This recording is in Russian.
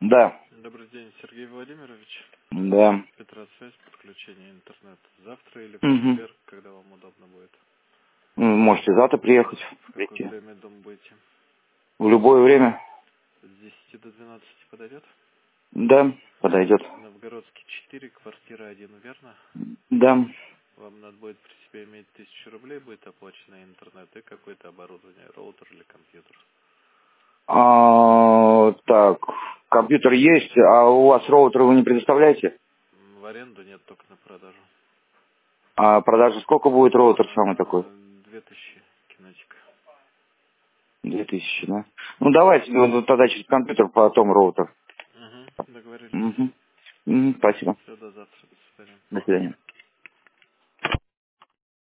Да. Добрый день, Сергей Владимирович. Да. Петросвязь, подключение интернета. Завтра или в Угу. четверг, когда вам удобно будет? Можете завтра приехать. В какое Прийти. время дома будете? В любое время. С 10 до 12 подойдет? Да, подойдет. Новгородский 4, квартира 1, верно? Да. Вам надо будет при себе иметь 1000 рублей, будет оплачено интернет и какое-то оборудование, роутер или компьютер. Так, компьютер есть, а у вас роутер вы не предоставляете? В аренду нет, только на продажу. А продажа сколько будет роутер самый такой? 2000 кинетик. 2000, да? Ну давайте тогда через компьютер, потом роутер. Угу, договорились. Угу. Спасибо. Все, до завтра. До свидания. До свидания.